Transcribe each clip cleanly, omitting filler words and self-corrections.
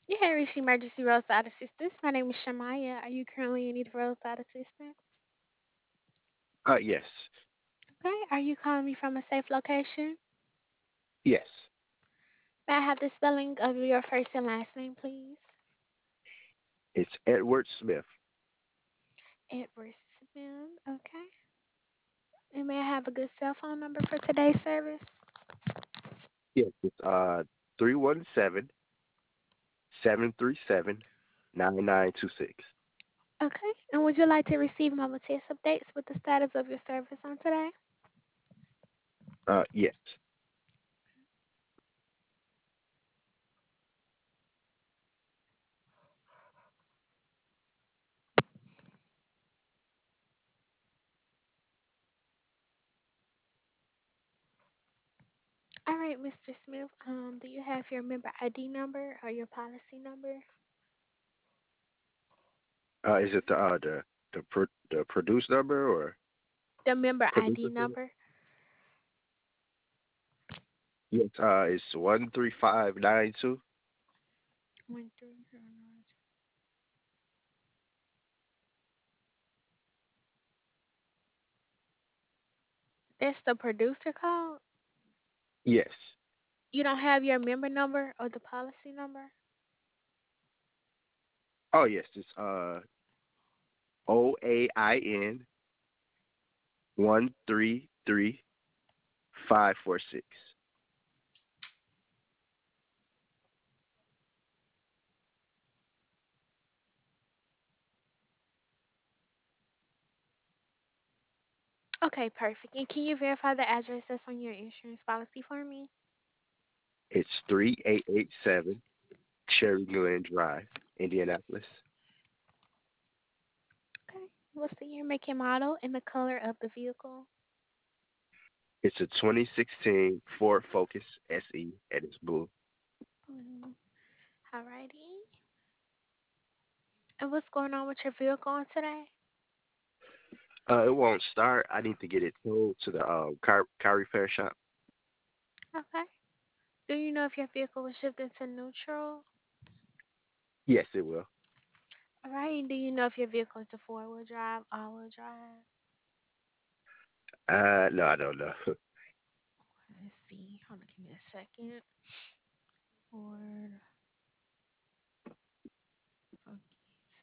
You have reached emergency roadside assistance. My name is Shamaya. Are you currently in need of roadside assistance? Yes. Okay. Are you calling me from a safe location? Yes. May I have the spelling of your first and last name, please? It's Edward Smith. Edward Smith. Okay. And may I have a good cell phone number for today's service? Yes, it's 317-737-9926. Okay. And would you like to receive mobile test updates with the status of your service on today? Yes. All right, Mr. Smith. Do you have your member ID number or your policy number? Is it the produce number or The member ID producer number? number. Yes. It's 13592. 1309. That's the producer code. Yes. You don't have your member number or the policy number? Oh yes, it's OAIN 133546. Okay, perfect. And can you verify the address that's on your insurance policy for me? It's 3887 Cherry Glen Drive, Indianapolis. Okay. What's the year, make, and model, and the color of the vehicle? It's a 2016 Ford Focus SE, and it's blue. Blue. Alrighty. And what's going on with your vehicle on today? It won't start. I need to get it towed to the car repair shop. Okay. Do you know if your vehicle was shifted to neutral? Yes, it will. Alright. And do you know if your vehicle is a four-wheel drive, all-wheel drive? No, I don't know. Let's see. Hold on, give me a second. Ford Focus.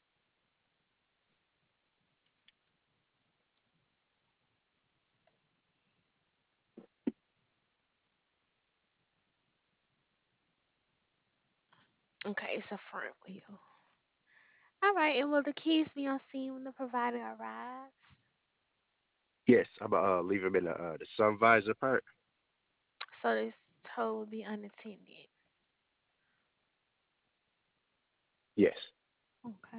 Okay, it's a front wheel. All right, and will the keys be on scene when the provider arrives? Yes, I'm leave them in the sun visor part. So this tow will be unattended. Yes. Okay.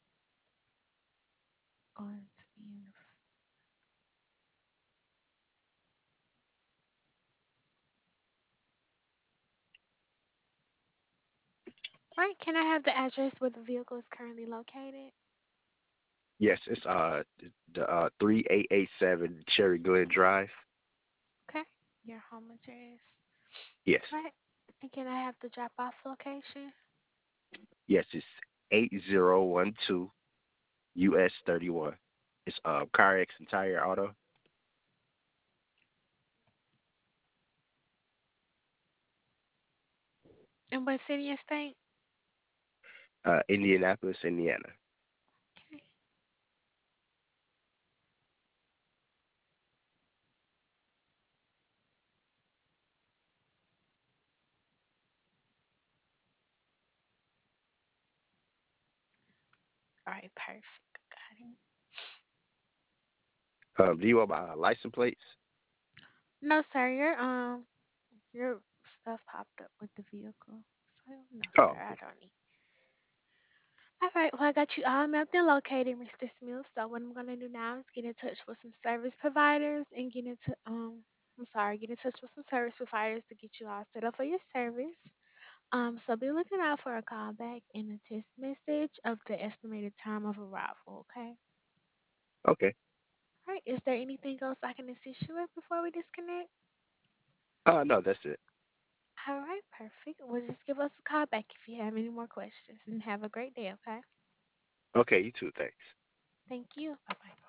Going to be in the. Right, can I have the address where the vehicle is currently located? Yes, it's the 3887 Cherry Glen Drive. Okay. Your home address. Yes. Right. And can I have the drop off location? Yes, it's 8012 US 31. It's CarX Entire Auto, And what city and state? Indianapolis, Indiana. Okay. All right, perfect. Got it. Do you want my license plates? No, sir, your stuff popped up with the vehicle. So no, sir, Oh, I don't need. All right, well, I got you all mapped and located, Mr. Smith. So what I'm gonna do now is get in touch with some service providers and get in touch with some service providers to get you all set up for your service. So be looking out for a call back and a text message of the estimated time of arrival. Okay. okay. All right. Is there anything else I can assist you with before we disconnect? No, that's it. All right, perfect. Well, just give us a call back if you have any more questions and have a great day, okay? Okay, you too. Thanks. Thank you. Bye bye.